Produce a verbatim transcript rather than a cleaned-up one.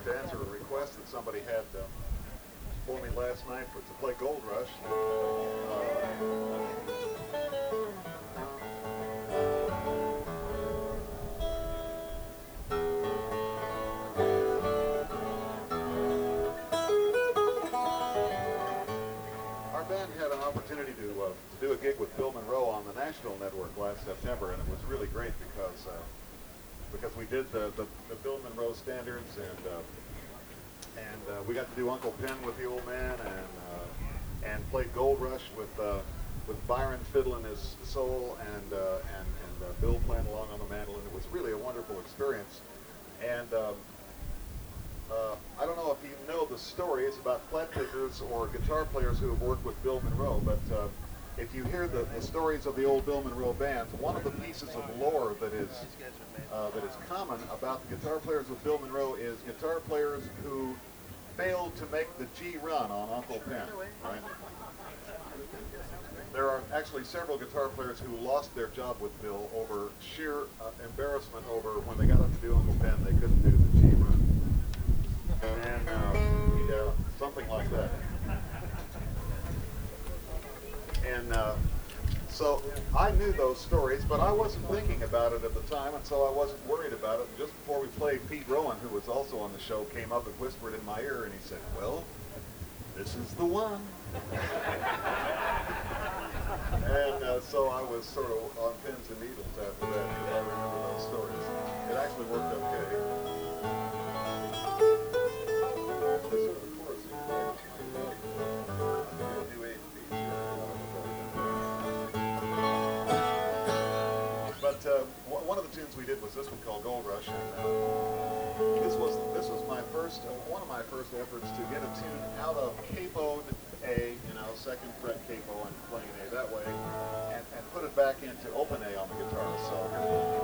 like to answer a request that somebody had uh, for me last night for to play Gold Rush. Our band had an opportunity to, uh, to do a gig with Bill Monroe on the National Network last September, and it was really great because uh, because we did the, the, the Bill Monroe standards, and uh, and uh, we got to do Uncle Pen with the old man, and uh, and played Gold Rush with uh, with Byron fiddling his soul, and uh, and and uh, Bill playing along on the mandolin. It was really a wonderful experience, and. Um, Uh, I don't know if you know the stories about flat pickers or guitar players who have worked with Bill Monroe, but uh, if you hear the, the stories of the old Bill Monroe bands, one of the pieces of lore that is uh, that is common about the guitar players with Bill Monroe is guitar players who failed to make the G run on Uncle Pen, right? There are actually several guitar players who lost their job with Bill over sheer uh, embarrassment over when they got up to do Uncle Pen, they couldn't do the G run. And uh, yeah, something like that. And uh, so I knew those stories, but I wasn't thinking about it at the time, and so I wasn't worried about it. And just before we played, Pete Rowan, who was also on the show, came up and whispered in my ear, and he said, "Well, this is the one." And uh, so I was sort of on pins and needles after that, because I remember those stories. It actually worked okay. But uh, one of the tunes we did was this one called Gold Rush, and uh, this was this was my first uh, one of my first efforts to get a tune out of capoed A, you know, second fret capo and playing an A that way, and, and put it back into open A on the guitar. So.